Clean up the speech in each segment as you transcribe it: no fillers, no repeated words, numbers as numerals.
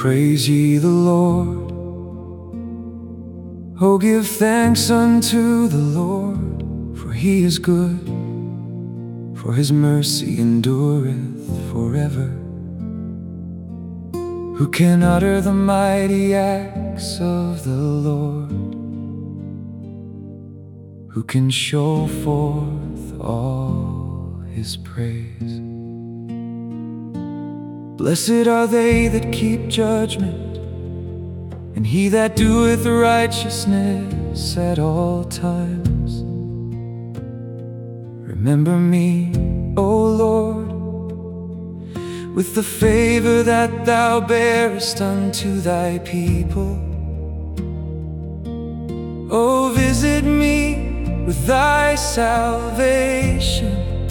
Praise ye the Lord. Oh, give thanks unto the Lord, for he is good, for his mercy endureth forever. Who can utter the mighty acts of the Lord? Who can show forth all his praise? Blessed are they that keep judgment, and he that doeth righteousness at all times. Remember me, O Lord, with the favor that thou bearest unto thy people. O visit me with thy salvation,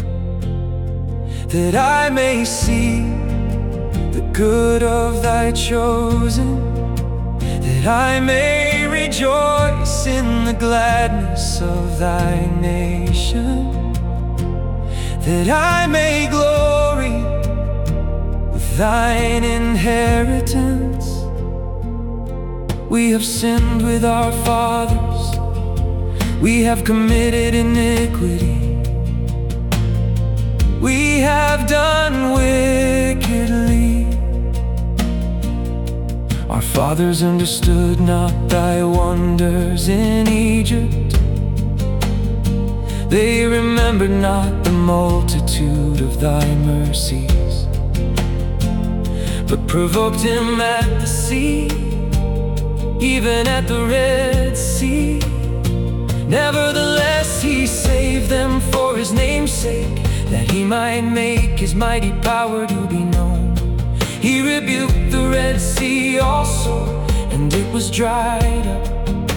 that I may see the good of thy chosen, that I may rejoice in the gladness of thy nation, that I may glory with thine inheritance. We have sinned with our fathers, we have committed iniquity, we have done wickedly. Our fathers understood not thy wonders in Egypt. They remembered not the multitude of thy mercies, but provoked him at the sea, even at the Red Sea. Nevertheless he saved them for his name's sake, that he might make his mighty power to be known. He rebuked the Red Sea also, and it was dried up.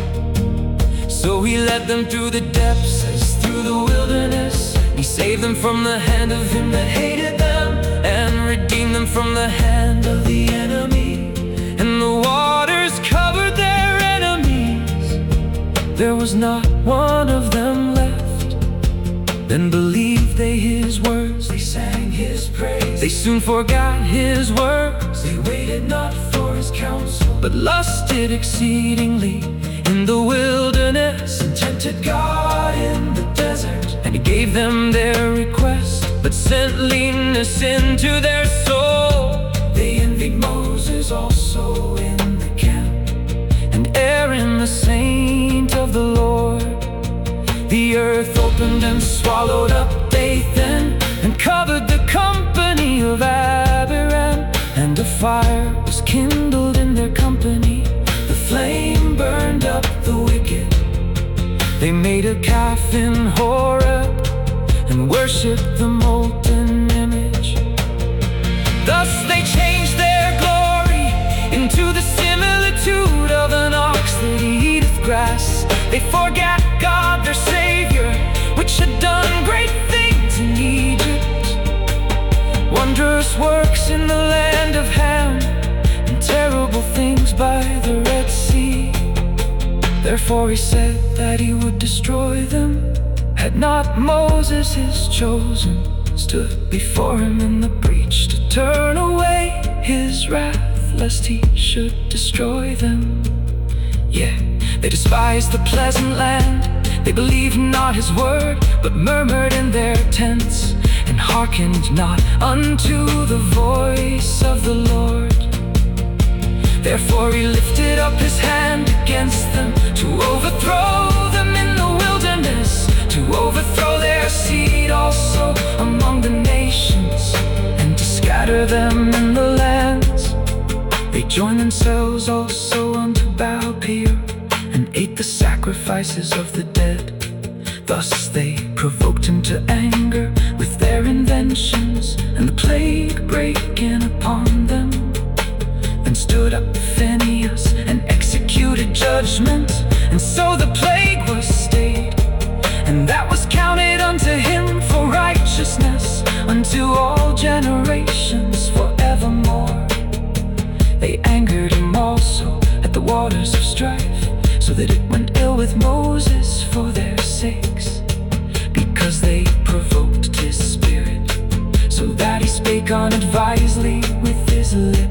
So he led them through the depths as through the wilderness. He saved them from the hand of him that hated them, and redeemed them from the hand of the enemy. And the waters covered their enemies, there was not one of them left. Then believed they his words, they sang his praise. They soon forgot his works, they waited not for his counsel, but lusted exceedingly in the wilderness, and tempted God in the desert. And he gave them their request, but sent leanness into their soul. They envied Moses also in the camp, and Aaron the saint of the Lord. The earth opened and swallowed up Dathan, and covered the company of Abiram. And a fire was kindled in their company, the flame burned up the wicked. They made a calf in Horeb, and worshipped the molten image. Thus they changed their glory into the similitude of an ox that eateth grass. They forgot God their Savior, which had done great things in Egypt, wondrous works in the land of Ham, and terrible things by the Red Sea. Therefore he said that he would destroy them, had not Moses his chosen stood before him in the breach, to turn away his wrath, lest he should destroy them. Yeah, they despised the pleasant land, they believed not his word, but murmured in their tents, and hearkened not unto the voice of the Lord. Therefore he lifted up his hand against them, to overthrow them in the wilderness, to overthrow their seed also among the nations, and to scatter them in the lands. They joined themselves also unto Baal-peor, and ate the sacrifices of the dead. Thus they provoked him to anger with their inventions, and the plague brake in upon them. Then stood up Phinehas, and executed judgment, and so the plague was stayed, and that was counted unto him for righteousness unto all generations forevermore. They angered him also at the waters of strife, so that it went ill with Moses for their sakes, because they provoked his spirit, so that he spake unadvisedly with his lips.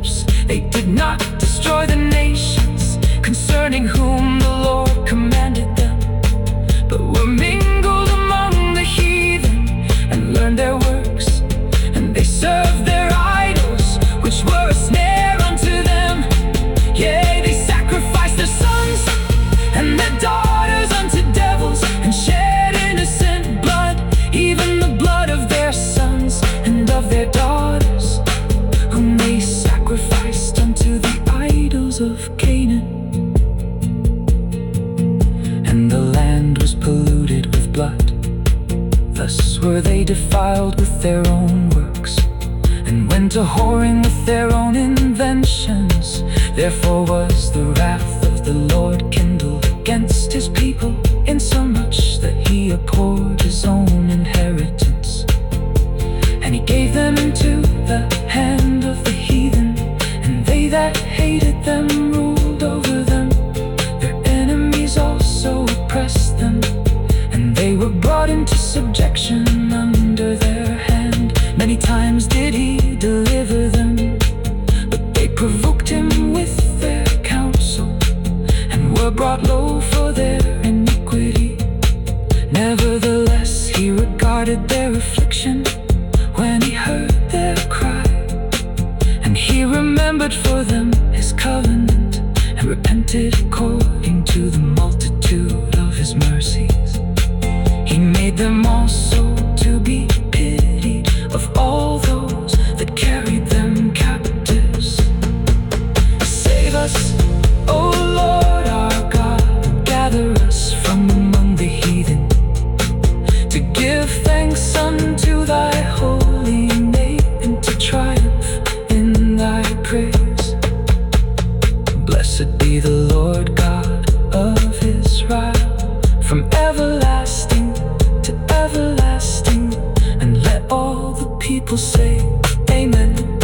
They did not destroy the nations concerning whom the Lord commanded them, but were mingled among the heathen and learned their works. And they served their idols, which were a snare unto them. Yea, they sacrificed their sons and their daughters unto devils, and shed innocent blood, even the blood of their sons and of their daughters, whom they sacrificed unto the idols of Canaan. And the land was polluted with blood. Thus were they defiled with their own works, and went a-whoring with their own inventions. Therefore was the wrath of the Lord kindled against his people, insomuch that he abhorred his own inheritance. And he gave them into the hand of the heathen, and they that hated them ruled over them. Their enemies also oppressed them, and they were brought into subjection under their hand. Many times did he deliver them, but they provoked him with their counsel, and were brought low for their iniquity. Nevertheless he regarded their affliction when he heard their cry, and he remembered for them his covenant, and repented according to the multitude of his mercies. He made them also to be pitied of all those that carried them captives. Save us, O Lord our God, gather us from among the heathen, to give thanks unto thy holy name, and to triumph in thy praise. Blessed be the Lord God of Israel, from everlasting to everlasting. And let all the people say, Amen.